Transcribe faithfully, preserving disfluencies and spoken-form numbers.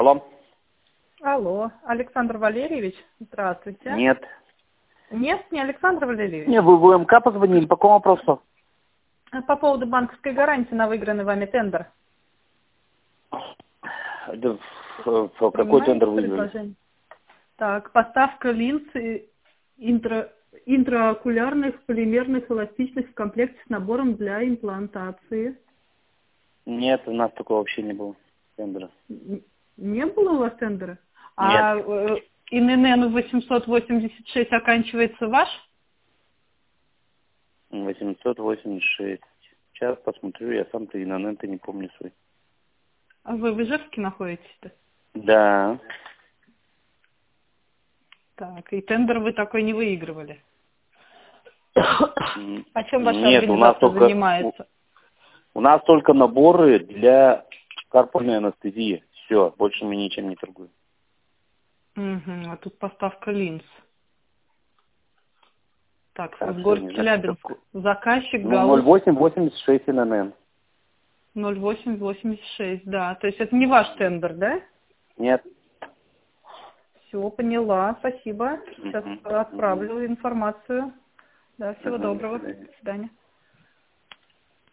Алло. Алло, Александр Валерьевич, здравствуйте. Нет. Нет, не Александр Валерьевич. Не, вы в УМК позвонили, по какому вопросу? По поводу банковской гарантии на выигранный вами тендер. Да, в- в- какой Понимаете тендер выиграли? предложение? Так, поставка линз и интра, интраокулярных полимерных эластичных в комплекте с набором для имплантации. Нет, у нас такого вообще не было тендера. Н- Не было у вас тендера? Нет. А э, ин эн эн восемьсот восемьдесят шесть оканчивается ваш? восемьсот восемьдесят шесть. Сейчас посмотрю, я сам-то и на нет не помню свой. А вы в Ижевске находитесь-то? Да. Так, и тендер вы такой не выигрывали. М, А чем ваша Нет, у нас организация только занимается? у, у нас только наборы для карпальной анестезии. Все, больше мы ничем не торгуем. Угу, а тут поставка линз. Так, Так, в всё, город не знаю, Челябинск. какой. Заказчик Ну, ноль Гаусс восемь восемьдесят шесть эн эн эн. ноль восемь восемьдесят шесть, да. То есть это не ваш тендер, да? Нет. Все, поняла, спасибо. Сейчас Мгм. Мгм. отправлю информацию. Да, всего Ага, до доброго. свидания. До свидания.